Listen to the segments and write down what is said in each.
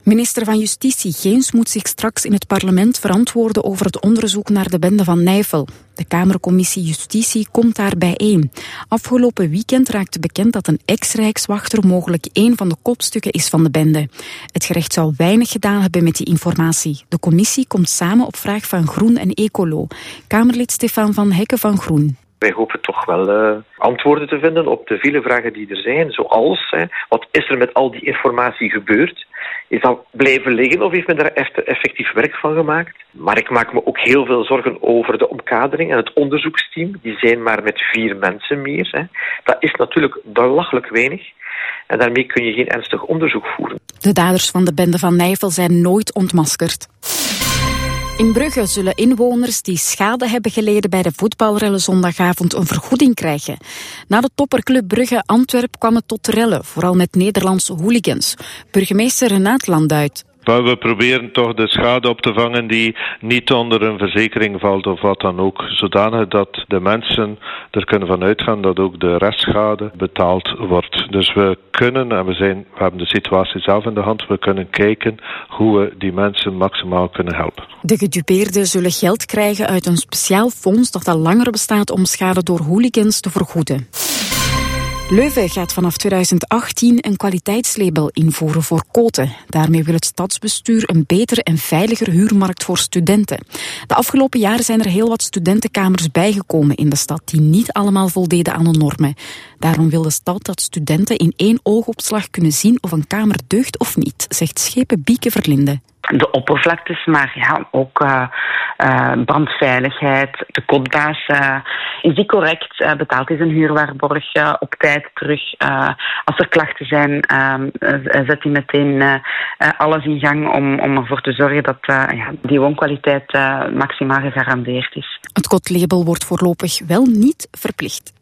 Minister van Justitie Geens moet zich straks in het parlement verantwoorden over het onderzoek naar de bende van Nijvel. De Kamercommissie Justitie komt daar bijeen. Afgelopen weekend raakte bekend dat een ex-rijkswachter mogelijk één van de kopstukken is van de bende. Het gerecht zou weinig gedaan hebben met die informatie. De commissie komt samen op vraag van Groen en Ecolo. Kamerlid Stefan van Hekken van Groen. Wij hopen toch wel antwoorden te vinden op de vele vragen die er zijn. Zoals, wat is er met al die informatie gebeurd? Is dat blijven liggen of heeft men daar effectief werk van gemaakt? Maar ik maak me ook heel veel zorgen over de omkadering en het onderzoeksteam. Die zijn maar met 4 mensen meer. Dat is natuurlijk belachelijk weinig. En daarmee kun je geen ernstig onderzoek voeren. De daders van de bende van Nijvel zijn nooit ontmaskerd. In Brugge zullen inwoners die schade hebben geleden bij de voetbalrellen zondagavond een vergoeding krijgen. Na de topperclub Brugge-Antwerp kwam het tot rellen, vooral met Nederlandse hooligans. Burgemeester Renaat Landuit. Maar we proberen toch de schade op te vangen die niet onder een verzekering valt of wat dan ook. Zodanig dat de mensen er kunnen van uitgaan dat ook de restschade betaald wordt. Dus we kunnen, en we hebben de situatie zelf in de hand, we kunnen kijken hoe we die mensen maximaal kunnen helpen. De gedupeerden zullen geld krijgen uit een speciaal fonds dat al langer bestaat om schade door hooligans te vergoeden. Leuven gaat vanaf 2018 een kwaliteitslabel invoeren voor koten. Daarmee wil het stadsbestuur een betere en veiliger huurmarkt voor studenten. De afgelopen jaren zijn er heel wat studentenkamers bijgekomen in de stad die niet allemaal voldeden aan de normen. Daarom wil de stad dat studenten in 1 oogopslag kunnen zien of een kamer deugt of niet, zegt schepen Bieke Verlinde. De oppervlaktes, maar ook brandveiligheid. De kotbaas, is die correct? Betaalt hij zijn huurwaarborg op tijd terug? Als er klachten zijn, zet hij meteen alles in gang om ervoor te zorgen dat die woonkwaliteit maximaal gegarandeerd is. Het kotlabel wordt voorlopig wel niet verplicht.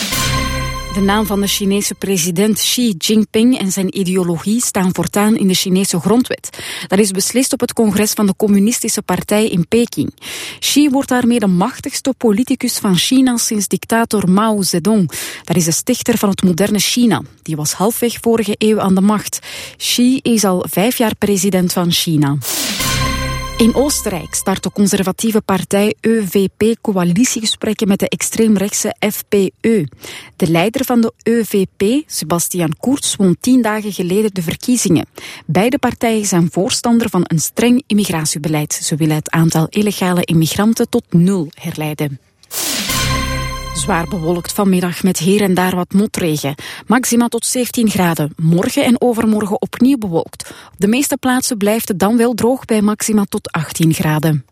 De naam van de Chinese president Xi Jinping en zijn ideologie staan voortaan in de Chinese grondwet. Dat is beslist op het congres van de Communistische Partij in Peking. Xi wordt daarmee de machtigste politicus van China sinds dictator Mao Zedong. Dat is de stichter van het moderne China. Die was halfweg vorige eeuw aan de macht. Xi is al 5 jaar president van China. In Oostenrijk start de conservatieve partij ÖVP coalitiegesprekken met de extreemrechtse FPÖ. De leider van de ÖVP, Sebastian Kurz, won 10 dagen geleden de verkiezingen. Beide partijen zijn voorstander van een streng immigratiebeleid. Ze willen het aantal illegale immigranten tot 0 herleiden. Zwaar bewolkt vanmiddag met hier en daar wat motregen. Maxima tot 17 graden. Morgen en overmorgen opnieuw bewolkt. Op de meeste plaatsen blijft het dan wel droog bij maxima tot 18 graden.